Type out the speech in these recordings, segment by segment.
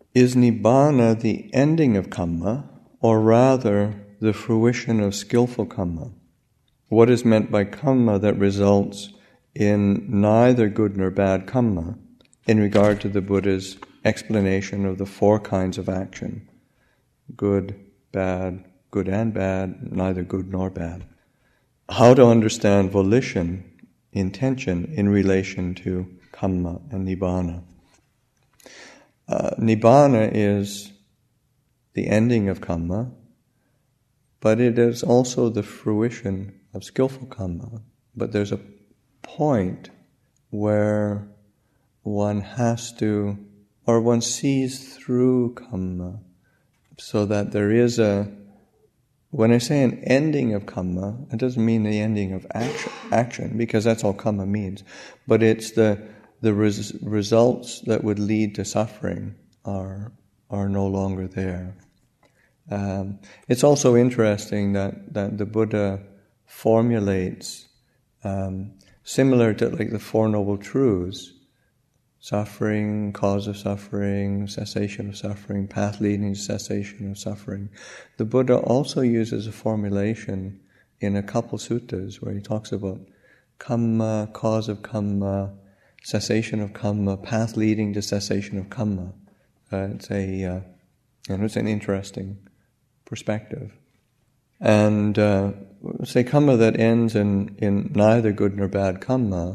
is Nibbana the ending of kamma, or rather the fruition of skillful kamma? What is meant by kamma that results in neither good nor bad kamma in regard to the Buddha's explanation of the four kinds of action? Good and bad, neither good nor bad. How to understand volition, intention, in relation to kamma and nibbana. Nibbana is the ending of kamma, but it is also the fruition of skillful kamma. But there's a point where one has to, or one sees through kamma, so that there is when I say an ending of kamma, it doesn't mean the ending of action, because that's all kamma means. But it's the results that would lead to suffering are no longer there. It's also interesting that the Buddha formulates, similar to like the Four Noble Truths, suffering, cause of suffering, cessation of suffering, path leading to cessation of suffering. The Buddha also uses a formulation in a couple suttas where he talks about kamma, cause of kamma, cessation of kamma, path leading to cessation of kamma. It's an interesting perspective. And say kamma that ends in neither good nor bad kamma,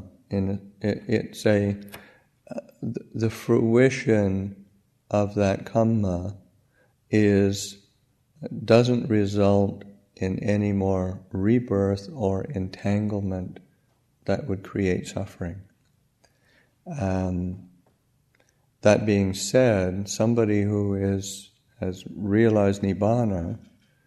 the fruition of that kamma doesn't result in any more rebirth or entanglement that would create suffering. That being said, somebody who has realized Nibbana,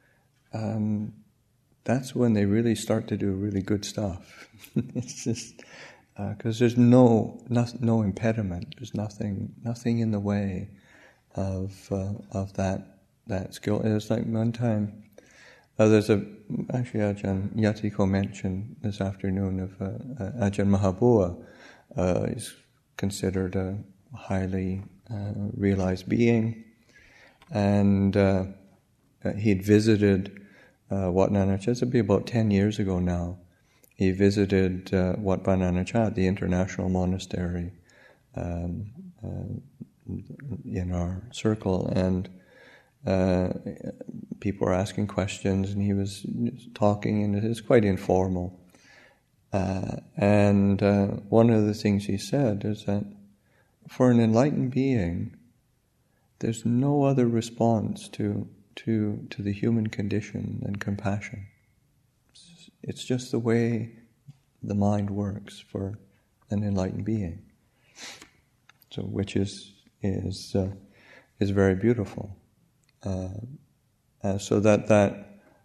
that's when they really start to do really good stuff. It's just because there's no impediment. There's nothing in the way of that skill. It's like one time. Actually Ajahn Yatiko mentioned this afternoon of Ajahn Mahabua. He's considered a highly realized being, and he'd visited Wat Nanachat. It'd be about 10 years ago now. He visited Wat Pah Nanachat, the international monastery in our circle, and people were asking questions, and he was talking, and it was quite informal. And one of the things he said is that for an enlightened being, there's no other response to the human condition than compassion. It's just the way the mind works for an enlightened being. So, which is very beautiful. So that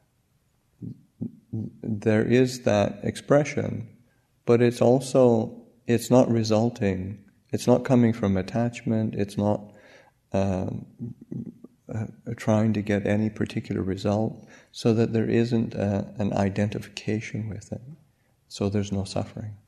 there is that expression, but it's not resulting. It's not coming from attachment. It's not trying to get any particular result, so that there isn't an identification with it. So there's no suffering.